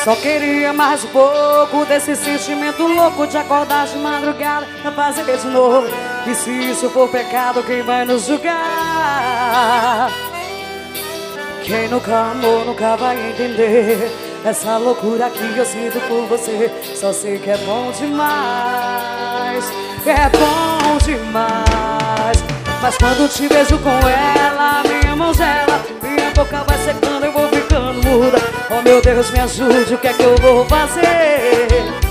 Só queria mais um pouco desse sentimento louco de acordar de madrugada pra fazer de novo. E se isso for pecado, quem vai nos julgar? Quem nunca amou nunca vai entender essa loucura que eu sinto por você. Só sei que é bom demais, é bom demais. Mas quando te vejo com ela, minha mãozela, minha boca vai secando, eu vou ficando muda. Oh meu Deus, me ajude, o que é que eu vou fazer?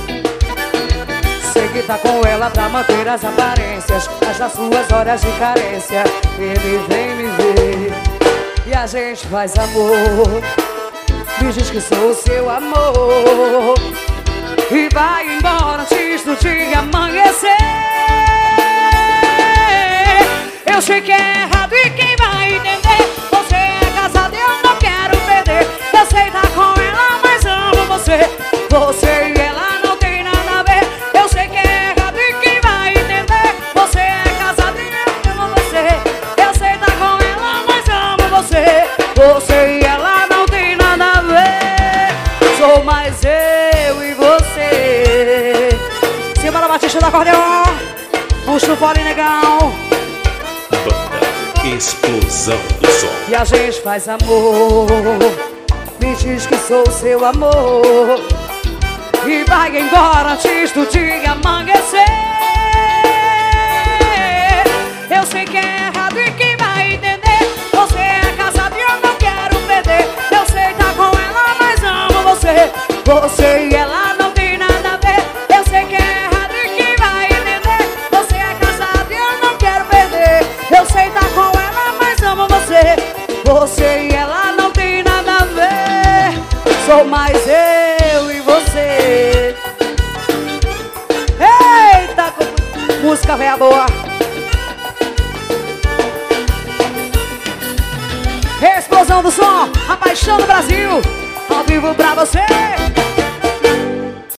Sei que tá com ela pra manter as aparências, mas nas suas horas de carência ele vem me ver e a gente faz amor. Me diz que sou o seu amor e vai embora antes do dia amanhecer. Eu sei que é errado e quem vai entender? Você é casado e eu não quero perder. Eu sei tá com ela, mas amo você. Você e ela não tem nada a ver. Eu sei que é errado e quem vai entender? Você é casado e eu amo você. Eu sei tá com ela, mas amo você. Você e ela não tem nada a ver. Sou mais eu e você. Simbora, Batista do acordeon. Puxa o fole, negão. Explosão do som. E a gente faz amor. Me diz que sou seu amor e vai embora antes do dia amanhecer. Eu sei que é errado e quem vai entender? Você é casado e eu não quero perder. Eu sei tá com ela, mas amo você. Você e ela não tem nada a ver. Eu sei que é errado e quem vai entender? Você é casado e eu não quero perder. Eu sei tá com ela, mas amo você. Você e ela não tem nada a ver. Sou mais eu e você. Eita, música velha boa. Explosão do som, a paixão do Brasil, ao vivo pra você.